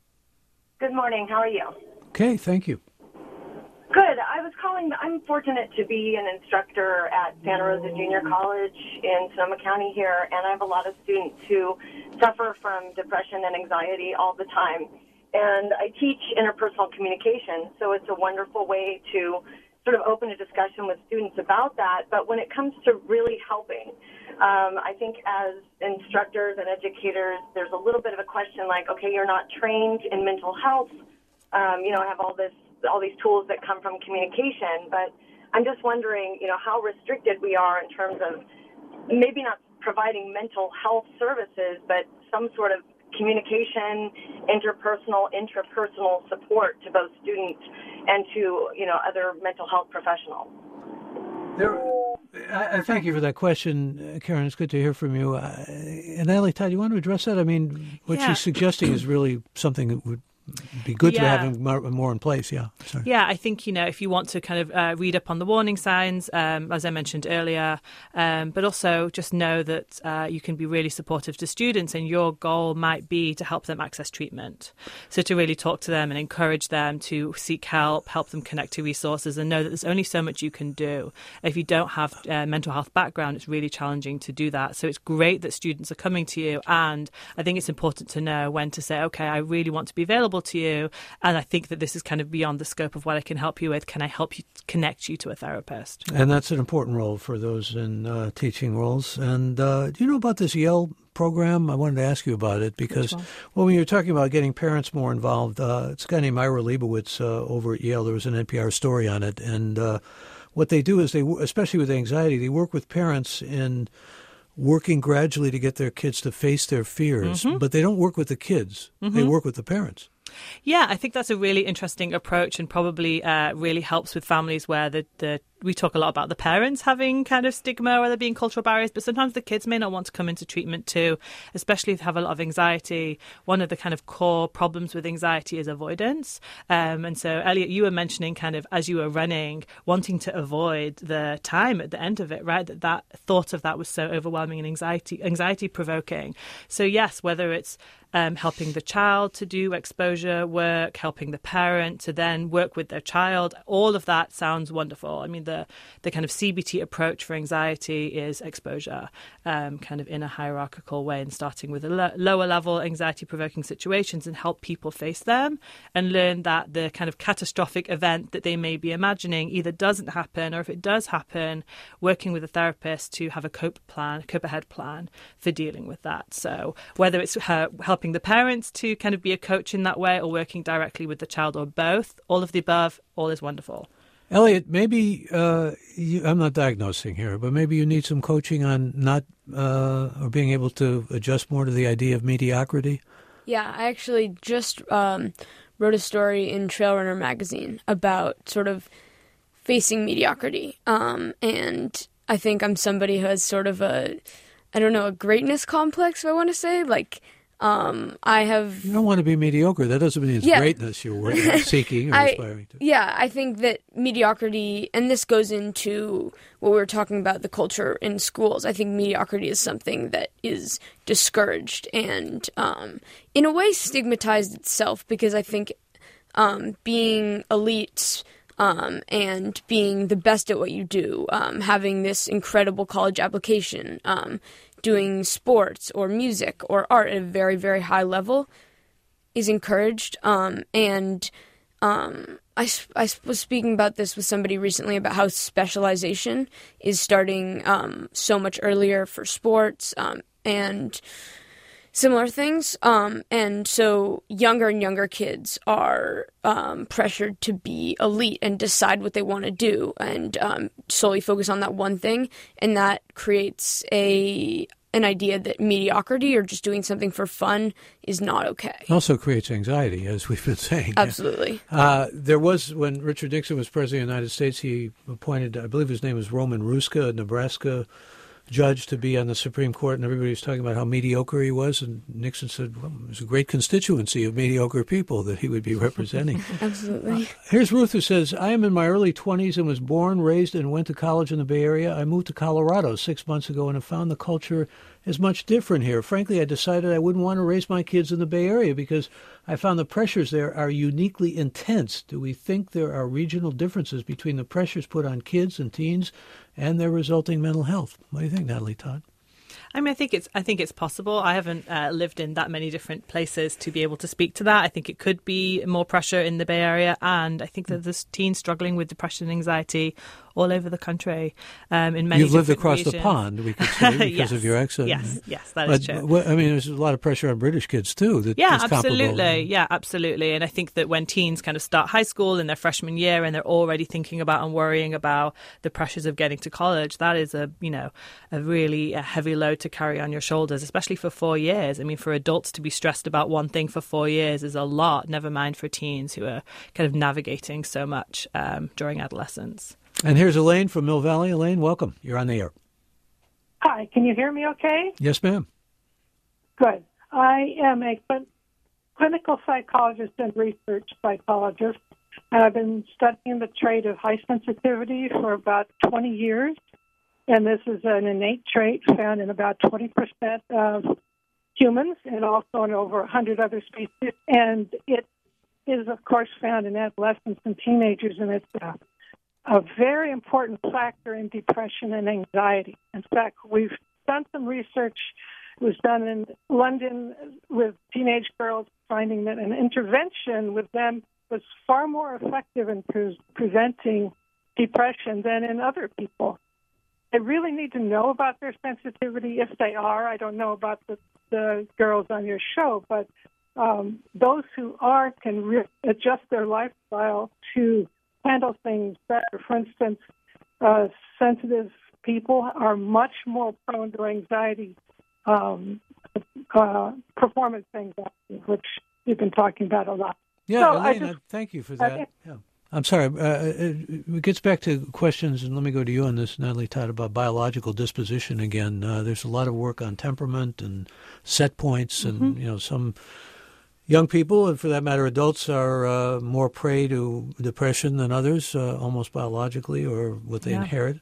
Good morning. How are you? Okay, thank you. Good. I was calling. I'm fortunate to be an instructor at Santa Rosa Junior College in Sonoma County here, and I have a lot of students who suffer from depression and anxiety all the time. And I teach interpersonal communication, so it's a wonderful way to sort of open a discussion with students about that. But when it comes to really helping, um, I think as instructors and educators, there's a little bit of a question like, okay, you're not trained in mental health. Um, you know, I have all this, all these tools that come from communication, but I'm just wondering, you know, how restricted we are in terms of maybe not providing mental health services, but some sort of communication, interpersonal, intrapersonal support to both students and to, you know, other mental health professionals. There, I, I thank you for that question, uh, Karen. It's good to hear from you. Uh, and Natalie Todd, you want to address that? I mean, what yeah. she's suggesting is really something that would It'd be good Yeah. to have them more, more in place. Yeah. Sorry. Yeah, I think, you know, if you want to kind of uh, read up on the warning signs, um, as I mentioned earlier, um, but also just know that uh, you can be really supportive to students, and your goal might be to help them access treatment. So to really talk to them and encourage them to seek help, help them connect to resources, and know that there's only so much you can do. If you don't have a mental health background, it's really challenging to do that. So it's great that students are coming to you, and I think it's important to know when to say, okay, I really want to be available to you, and I think that this is kind of beyond the scope of what I can help you with. Can I help you connect you to a therapist? And that's an important role for those in uh, teaching roles. And uh, do you know about this Yale program? I wanted to ask you about it because, well, when you're talking about getting parents more involved, uh, it's a guy named Ira Leibowitz uh, over at Yale. There was an N P R story on it. And uh, what they do is they, especially with anxiety, they work with parents in working gradually to get their kids to face their fears. Mm-hmm. But they don't work with the kids. Mm-hmm. They work with the parents. Yeah, I think that's a really interesting approach, and probably uh, really helps with families where the, the we talk a lot about the parents having kind of stigma or there being cultural barriers, but sometimes the kids may not want to come into treatment too, especially if they have a lot of anxiety. One of the kind of core problems with anxiety is avoidance. Um, and so, Elliot, you were mentioning kind of as you were running, wanting to avoid the time at the end of it, right? That that thought of that was so overwhelming and anxiety, anxiety provoking. So yes, whether it's Um, helping the child to do exposure work, helping the parent to then work with their child. All of that sounds wonderful. I mean, the, the kind of C B T approach for anxiety is exposure, um, kind of in a hierarchical way, and starting with the lo- lower level anxiety-provoking situations and help people face them and learn that the kind of catastrophic event that they may be imagining either doesn't happen, or if it does happen, working with a therapist to have a cope plan, cope ahead plan for dealing with that. So whether it's her helping the parents to kind of be a coach in that way, or working directly with the child, or both, all of the above, all is wonderful. Elliot, maybe uh, you, I'm not diagnosing here, but maybe you need some coaching on not uh, or being able to adjust more to the idea of mediocrity. Yeah, I actually just um, wrote a story in Trail Runner magazine about sort of facing mediocrity, um, and I think I'm somebody who has sort of a, I don't know, a greatness complex, if I want to say, like. Um, I have. You don't want to be mediocre. That doesn't mean it's yeah. greatness you're working, seeking or I, aspiring to. Yeah, I think that mediocrity, and this goes into what we were talking about, the culture in schools. I think mediocrity is something that is discouraged and, um, in a way, stigmatized itself, because I think um, being elite um, and being the best at what you do, um, having this incredible college application, um, doing sports or music or art at a very, very high level is encouraged. Um, and um, I, I was speaking about this with somebody recently about how specialization is starting um, so much earlier for sports um, and similar things. Um, and so younger and younger kids are um, pressured to be elite and decide what they want to do and um, solely focus on that one thing. And that creates a an idea that mediocrity or just doing something for fun is not okay. It also creates anxiety, as we've been saying. Absolutely. Uh, there was, when Richard Nixon was president of the United States, he appointed, I believe his name was Roman Ruska, a Nebraska judge, to be on the Supreme Court, and everybody was talking about how mediocre he was, and Nixon said, well, there's a great constituency of mediocre people that he would be representing. Absolutely. Uh, here's Ruth, who says, I am in my early twenties and was born, raised, and went to college in the Bay Area. I moved to Colorado six months ago and have found the culture is much different here. Frankly, I decided I wouldn't want to raise my kids in the Bay Area because I found the pressures there are uniquely intense. Do we think there are regional differences between the pressures put on kids and teens and their resulting mental health? What do you think, Natalie Todd? I mean, I think it's I think it's possible. I haven't uh, lived in that many different places to be able to speak to that. I think it could be more pressure in the Bay Area, and I think that there's teens struggling with depression and anxiety all over the country. Um, in many You've lived across regions. the pond, we could say, because yes. of your accent. Yes, yes, that but, is true. Well, I mean, there's a lot of pressure on British kids too. That Yeah, is comparable. absolutely. Yeah, absolutely. And I think that when teens kind of start high school in their freshman year and they're already thinking about and worrying about the pressures of getting to college, that is a you know a really a heavy load to carry on your shoulders, especially for four years. I mean, for adults to be stressed about one thing for four years is a lot. Never mind for teens who are kind of navigating so much um, during adolescence. And here's Elaine from Mill Valley. Elaine, welcome. You're on the air. Hi, can you hear me okay? Yes, ma'am. Good. I am a clinical psychologist and research psychologist, and I've been studying the trait of high sensitivity for about twenty years. And this is an innate trait found in about twenty percent of humans and also in over one hundred other species. And it is, of course, found in adolescents and teenagers, and it's a, a very important factor in depression and anxiety. In fact, we've done some research. It was done in London with teenage girls, finding that an intervention with them was far more effective in pre- preventing depression than in other people. They really need to know about their sensitivity if they are. I don't know about the, the girls on your show, but um, those who are can re- adjust their lifestyle to handle things better. For instance, uh, sensitive people are much more prone to anxiety, um, uh, performance anxiety, which you've been talking about a lot. Yeah, so Elena, just, thank you for that. Yeah. I'm sorry. Uh, it gets back to questions, and let me go to you on this, Natalie Todd, about biological disposition again. Uh, there's a lot of work on temperament and set points, and mm-hmm. you know, some young people, and for that matter, adults, are uh, more prey to depression than others, uh, almost biologically, or what they yeah. inherit.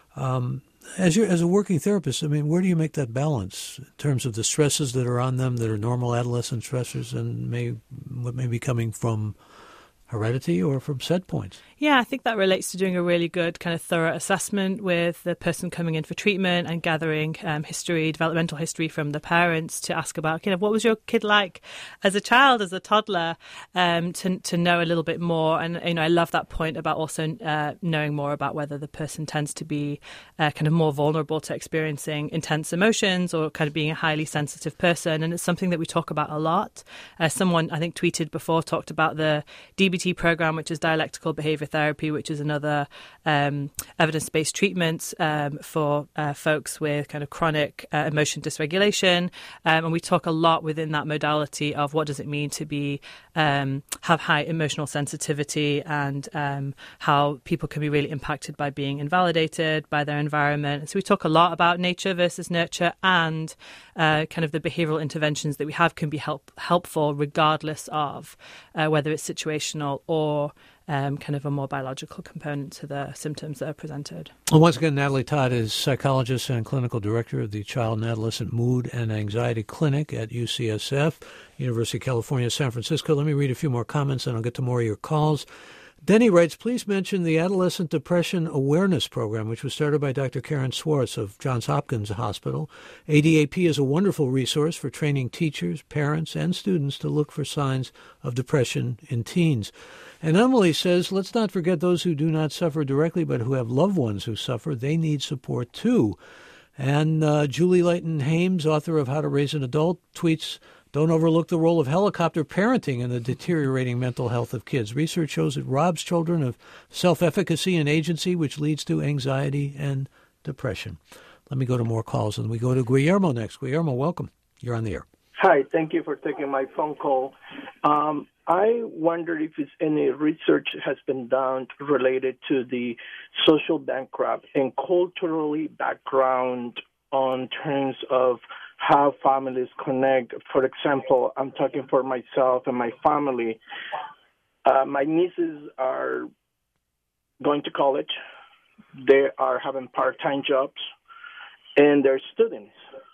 Um, as you as a working therapist, I mean, where do you make that balance in terms of the stresses that are on them that are normal adolescent stressors, and may what may be coming from heredity or from set points? Yeah, I think that relates to doing a really good kind of thorough assessment with the person coming in for treatment and gathering um, history, developmental history from the parents to ask about, you know, what was your kid like as a child, as a toddler, um, to to know a little bit more. And, you know, I love that point about also uh, knowing more about whether the person tends to be uh, kind of more vulnerable to experiencing intense emotions or kind of being a highly sensitive person. And it's something that we talk about a lot. Uh, someone, I think, tweeted before, talked about the D B T program, which is dialectical behavior therapy, which is another um, evidence-based treatment um, for uh, folks with kind of chronic uh, emotion dysregulation. Um, and we talk a lot within that modality of what does it mean to be um, have high emotional sensitivity, and um, how people can be really impacted by being invalidated by their environment. And so we talk a lot about nature versus nurture, and uh, kind of the behavioral interventions that we have can be help, helpful regardless of uh, whether it's situational or Um, kind of a more biological component to the symptoms that are presented. Well, once again, Natalie Todd is psychologist and clinical director of the Child and Adolescent Mood and Anxiety Clinic at U C S F, University of California, San Francisco. Let me read a few more comments, and I'll get to more of your calls. Denny writes, please mention the Adolescent Depression Awareness Program, which was started by Doctor Karen Swartz of Johns Hopkins Hospital. A D A P is a wonderful resource for training teachers, parents, and students to look for signs of depression in teens. And Emily says, let's not forget those who do not suffer directly, but who have loved ones who suffer. They need support, too. And uh, Julie Layton Hames, author of How to Raise an Adult, tweets, don't overlook the role of helicopter parenting in the deteriorating mental health of kids. Research shows it robs children of self-efficacy and agency, which leads to anxiety and depression. Let me go to more calls, and we go to Guillermo next. Guillermo, welcome. You're on the air. Hi, thank you for taking my phone call. Um, I wonder if it's any research has been done related to the social bankrupt and culturally background on terms of how families connect. For example, I'm talking for myself and my family. Uh, my nieces are going to college. They are having part-time jobs, and they're students.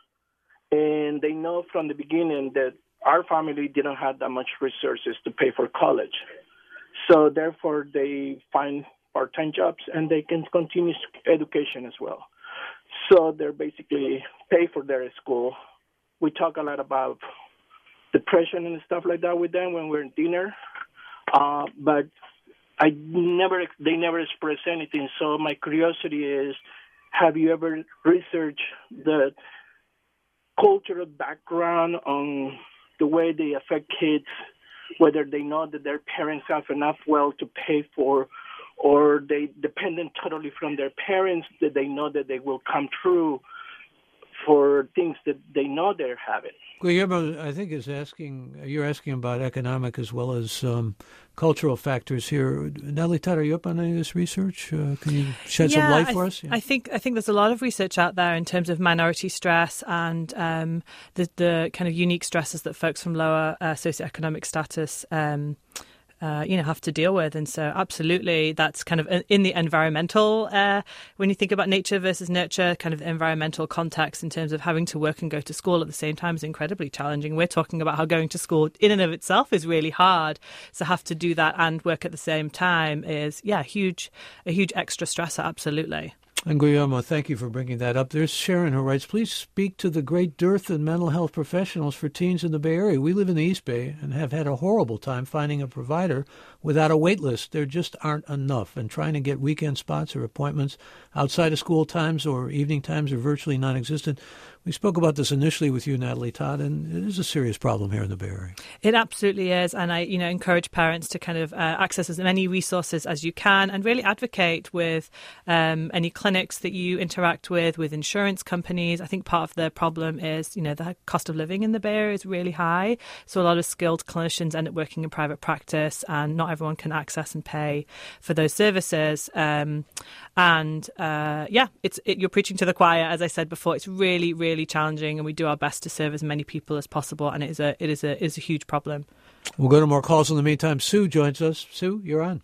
And they know from the beginning that our family didn't have that much resources to pay for college. So therefore, they find part-time jobs, and they can continue education as well. So they're basically pay for their school. We talk a lot about depression and stuff like that with them when we're at dinner, uh, but I never, they never express anything. So my curiosity is, have you ever researched the cultural background on the way they affect kids, whether they know that their parents have enough wealth to pay for, or they dependent totally from their parents, that they know that they will come through for things that they know they're having. Guillermo, I think is asking, you're asking about economic as well as um, cultural factors here. Natalie Todd, are you up on any of this research? Uh, can you shed yeah, some light I for th- us? Yeah. I think I think there's a lot of research out there in terms of minority stress and um, the, the kind of unique stresses that folks from lower uh, socioeconomic status um Uh, you know, have to deal with. And so absolutely, that's kind of in the environmental, uh, when you think about nature versus nurture, kind of environmental context in terms of having to work and go to school at the same time is incredibly challenging. We're talking about how going to school in and of itself is really hard. So have to do that and work at the same time is, yeah, huge, a huge extra stressor, absolutely. And Guillermo, thank you for bringing that up. There's Sharon who writes, please speak to the great dearth in mental health professionals for teens in the Bay Area. We live in the East Bay and have had a horrible time finding a provider without a wait list. There just aren't enough. And trying to get weekend spots or appointments outside of school times or evening times are virtually non-existent. We spoke about this initially with you, Natalie Todd, and it is a serious problem here in the Bay Area. It absolutely is. And I, you know, encourage parents to kind of uh, access as many resources as you can and really advocate with um, any clinics that you interact with, with insurance companies. I think part of the problem is, you know, the cost of living in the Bay Area is really high. So a lot of skilled clinicians end up working in private practice and not everyone can access and pay for those services. Um, and uh, yeah, it's it, you're preaching to the choir. As I said before, it's really, really challenging, and we do our best to serve as many people as possible. And it is a it is a it is a huge problem. We'll go to more calls in the meantime. Sue joins us. Sue, you're on.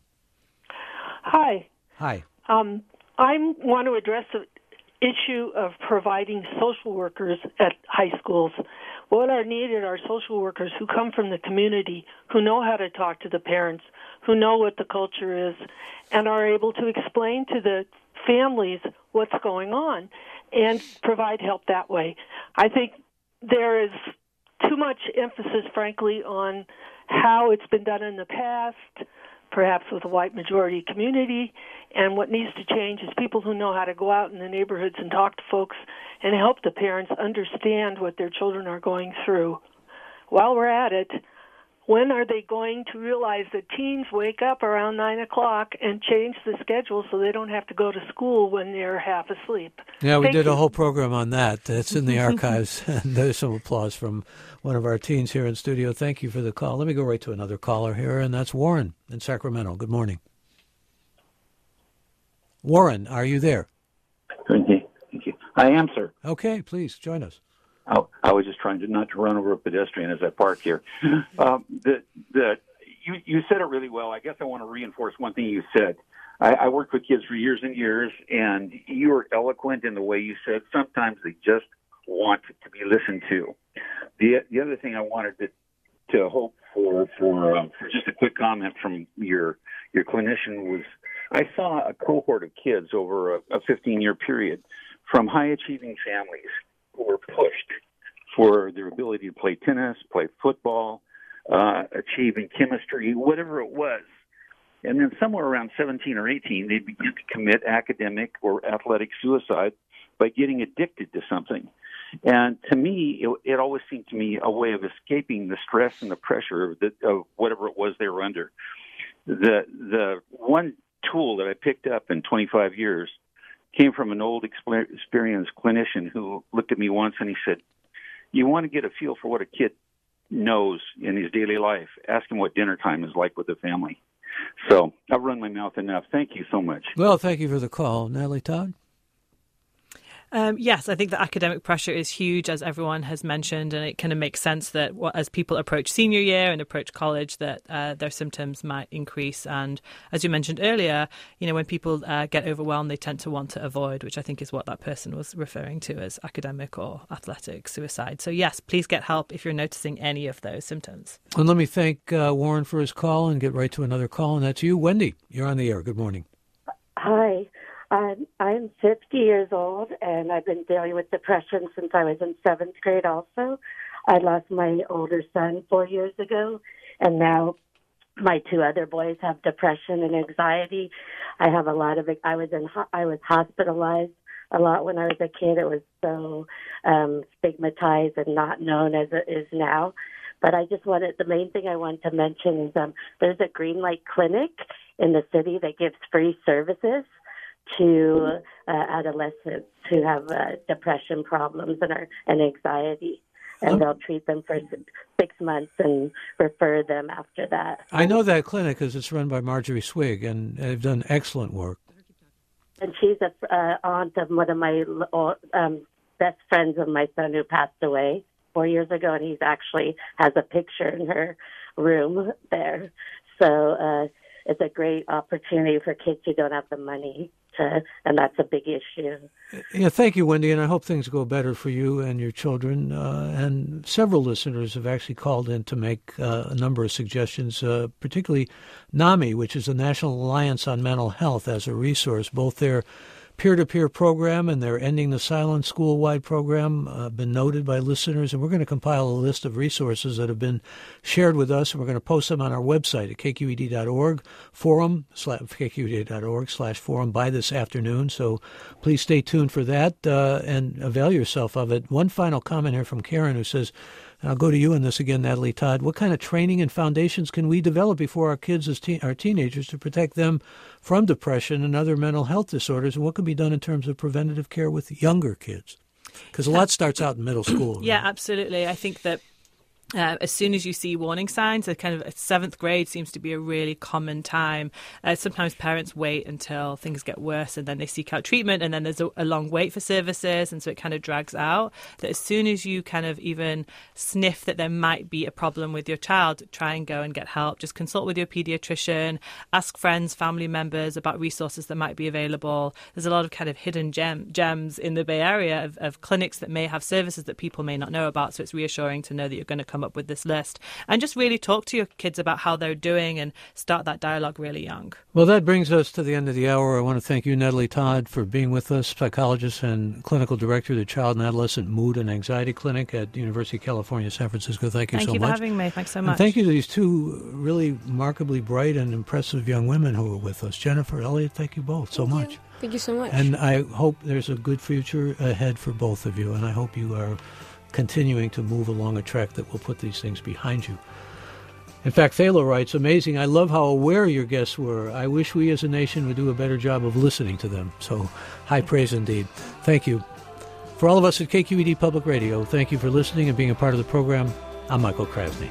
Hi. Hi. Um, I want to address the issue of providing social workers at high schools. What are needed are social workers who come from the community, who know how to talk to the parents, who know what the culture is, and are able to explain to the families what's going on and provide help that way. I think there is too much emphasis, frankly, on how it's been done in the past, perhaps with a white majority community, and what needs to change is people who know how to go out in the neighborhoods and talk to folks and help the parents understand what their children are going through. While we're at it, when are they going to realize that teens wake up around nine o'clock and change the schedule so they don't have to go to school when they're half asleep? Yeah, we Thank did you. a whole program on that. It's in the archives. And there's some applause from one of our teens here in studio. Thank you for the call. Let me go right to another caller here, and that's Warren in Sacramento. Good morning. Warren, are you there? Thank you. Thank you. I am, sir. Okay, please join us. Oh, I was just trying to not to run over a pedestrian as I park here. um, the the you you said it really well. I guess I want to reinforce one thing you said. I, I worked with kids for years and years, and you were eloquent in the way you said sometimes they just want to be listened to. The the other thing I wanted to to hope for for, um, for just a quick comment from your your clinician was I saw a cohort of kids over a, a fifteen-year period from high-achieving families who were pushed for their ability to play tennis, play football, uh, achieve in chemistry, whatever it was. And then somewhere around seventeen or eighteen, they begin to commit academic or athletic suicide by getting addicted to something. And to me, it, it always seemed to me a way of escaping the stress and the pressure of, the, of whatever it was they were under. The the one tool that I picked up in twenty-five years came from an old experienced clinician who looked at me once and he said, you want to get a feel for what a kid knows in his daily life, ask him what dinner time is like with the family. So I've run my mouth enough. Thank you so much. Well, thank you for the call. Natalie Todd? Um, yes, I think the academic pressure is huge, as everyone has mentioned, and it kind of makes sense that as people approach senior year and approach college, that uh, their symptoms might increase. And as you mentioned earlier, you know, when people uh, get overwhelmed, they tend to want to avoid, which I think is what that person was referring to as academic or athletic suicide. So yes, please get help if you're noticing any of those symptoms. And let me thank uh, Warren for his call and get right to another call, and that's you, Wendy. You're on the air. Good morning. Hi. Um, I'm fifty years old, and I've been dealing with depression since I was in seventh grade also. I lost my older son four years ago, and now my two other boys have depression and anxiety. I have a lot of it. I was in. I was hospitalized a lot when I was a kid. It was so um, stigmatized and not known as it is now. But I just wanted, the main thing I want to mention is um, there's a Green Light Clinic in the city that gives free services. to uh, adolescents who have uh, depression problems and, are, and anxiety. And they'll treat them for six months and refer them after that. I know that clinic because it's run by Marjorie Swig, and they've done excellent work. And she's a uh, aunt of one of my um, best friends of my son who passed away four years ago, and he's actually has a picture in her room there. So uh, it's a great opportunity for kids who don't have the money to, and that's a big issue. Yeah, thank you, Wendy, and I hope things go better for you and your children. Uh, and several listeners have actually called in to make uh, a number of suggestions, uh, particularly NAMI, which is the National Alliance on Mental Health, as a resource. Both their peer-to-peer program and their Ending the Silence school-wide program have uh, been noted by listeners, and we're going to compile a list of resources that have been shared with us, and we're going to post them on our website at k q e d dot org, forum, slash, k q e d dot org slash forum by this afternoon, so please stay tuned for that uh, and avail yourself of it. One final comment here from Karen, who says, and I'll go to you on this again, Natalie Todd. What kind of training and foundations can we develop before our kids, as teen, our teenagers, to protect them from depression and other mental health disorders? And what can be done in terms of preventative care with younger kids? Because a lot starts out in middle school. Right? Yeah, absolutely. I think that Uh, as soon as you see warning signs, a kind of seventh grade seems to be a really common time. Uh, sometimes parents wait until things get worse and then they seek out treatment, and then there's a, a long wait for services, and so it kind of drags out. That as soon as you kind of even sniff that there might be a problem with your child, try and go and get help. Just consult with your pediatrician, ask friends, family members about resources that might be available. There's a lot of kind of hidden gem, gems in the Bay Area of, of clinics that may have services that people may not know about, so it's reassuring to know that you're going to come up with this list, and just really talk to your kids about how they're doing and start that dialogue really young. Well, that brings us to the end of the hour. I want to thank you, Natalie Todd, for being with us, psychologist and clinical director of the Child and Adolescent Mood and Anxiety Clinic at the University of California, San Francisco. Thank you thank so you much. Thank you for having me. Thanks so much. And thank you to these two really remarkably bright and impressive young women who were with us. Jennifer, Elliot, thank you both so thank much. You. Thank you so much. And I hope there's a good future ahead for both of you, and I hope you are continuing to move along a track that will put these things behind you. In fact, Thaler writes, amazing, I love how aware your guests were. I wish we as a nation would do a better job of listening to them. So high praise indeed. Thank you. For all of us at K Q E D Public Radio, thank you for listening and being a part of the program. I'm Michael Krasny.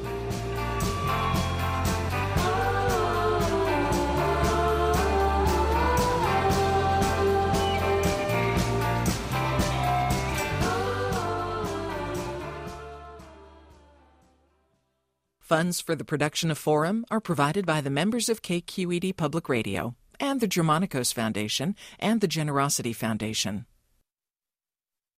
Funds for the production of Forum are provided by the members of K Q E D Public Radio and the Germanicos Foundation and the Generosity Foundation.